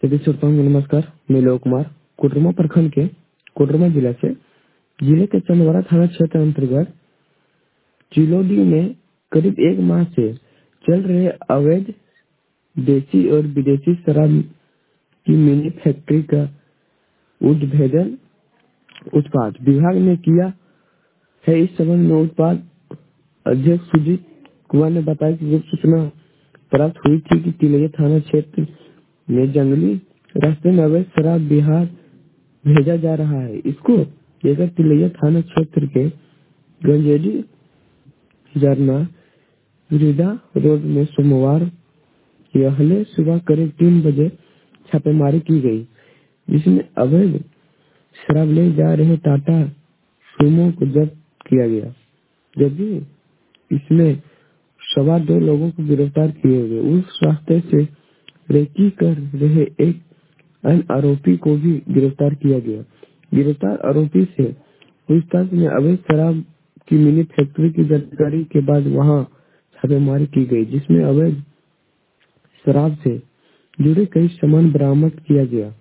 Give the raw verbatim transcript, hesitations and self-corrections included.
सभी श्रोताओं को नमस्कार। मैं लोक कुमार कोडरमा प्रखंड के कोडरमा जिला से जिले के चंदवाड़ा थाना क्षेत्र अंतर्गत चिलोडी में करीब एक माह से चल रहे अवैध देसी और विदेशी शराब की मिनी फैक्ट्री का उद्भेदन उत्पाद विभाग ने किया है। इस संबंध में उत्पाद अध्यक्ष सुजीत कुमार ने बताया कि जब सूचना प्राप्त हुई थी कि तिलैया थाना क्षेत्र में जंगली रास्ते में अवैध शराब बिहार भेजा जा रहा है, इसको लेकर तिलैया थाना क्षेत्र के गंजेडी जरना वृद्धा रोड में सोमवार यहले सुबह करीब तीन बजे छापेमारी की गई, जिसमें अवैध शराब ले जा रहे टाटा सुमो को जब्त किया गया, जबकि इसमें सवार दो लोगों को गिरफ्तार किए गए। उस रास्ते से रेकी कर रहे एक अन्य आरोपी को भी गिरफ्तार किया गया। गिरफ्तार आरोपी से पूछताछ में अवैध शराब की मिनी फैक्ट्री की जानकारी के बाद वहां छापेमारी की गई, जिसमें अवैध शराब से जुड़े कई सामान बरामद किया गया।